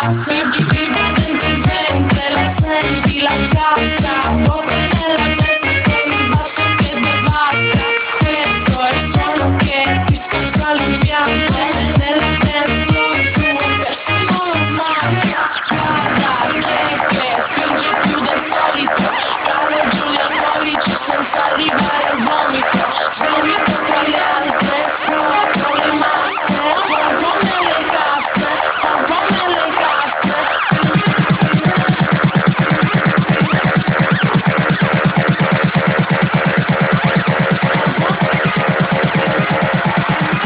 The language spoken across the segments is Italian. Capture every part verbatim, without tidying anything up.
Si viva dentro il ventre, la senti la cacca, botte nella testa con il basso che devasta. Questo è il suono che ti scoccia l'impianto, nella dance floor tu persino lo smacca. Guarda che che finge più del solito, Paolo Giulianovic senza arrivare al vomito. Sgomito tra le altre, fuoco le masse, fuoco nelle casse, fuoco nelle casse.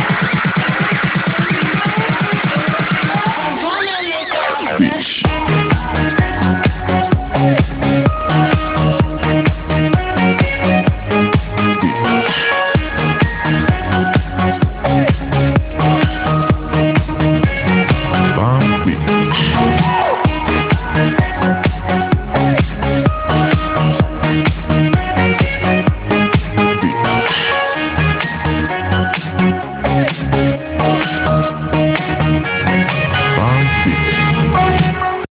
Fuoco nelle casse.